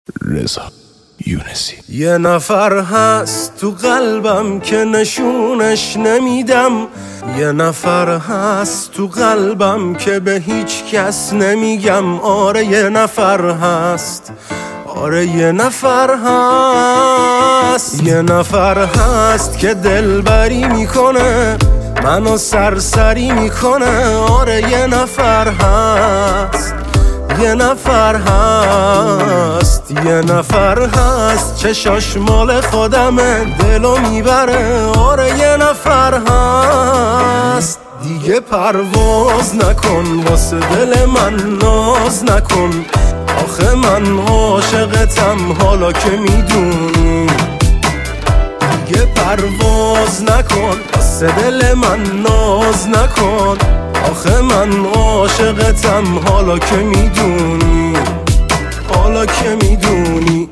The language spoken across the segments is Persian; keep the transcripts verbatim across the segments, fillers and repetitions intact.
رضا یونسی. یه نفر هست تو قلبم که نشونش نمیدم، یه نفر هست تو قلبم که به هیچ کس نمیگم. آره یه نفر هست، آره یه نفر هست، یه نفر هست که دلبری میکنه، منو سرسری میکنه. آره یه نفر هست، یه نفر هست، یه نفر هست چشاش مال خودمه، دلو میبره. آره یه نفر هست. دیگه پرواز نکن واسه دل من، ناز نکن، آخه من عاشقتم حالا که میدونی. دیگه پرواز نکن واسه دل من، ناز نکن، آخه من عاشقتم حالا که میدونی، حالا که میدونی.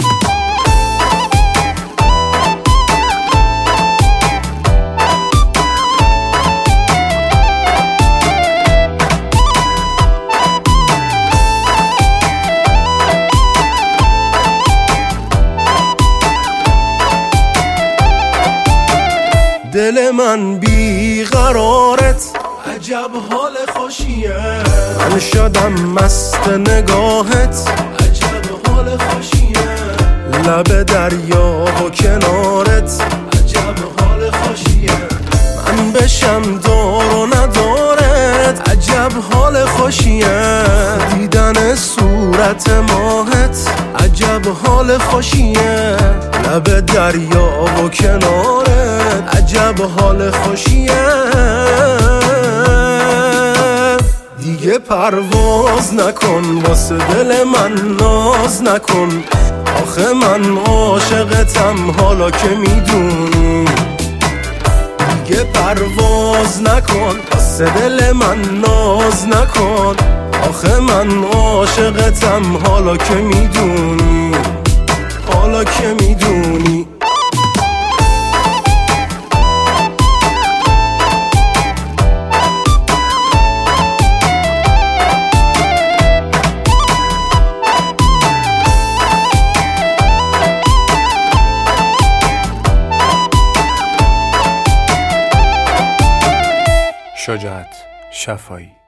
دل من بیقرارت، عجب حال خوشیه. من شدم مست نگاهت، عجب حال خوشیه. لب دریا و کنارت، عجب حال خوشیه. من بشم دار و ندارت، عجب حال خوشیه. دیدن صورت ماهت، عجب حال خوشیه. لب دریا و کنارت، عجب حال خوشیه. دیگه پرواز نکن واسه دل من، ناز نکن، آخه من عاشقتم حالا که میدونی. دیگه پرواز نکن واسه دل من، ناز نکن، آخه من عاشقتم حالا که میدونی، حالا که میدونی. شجاعت شفایی.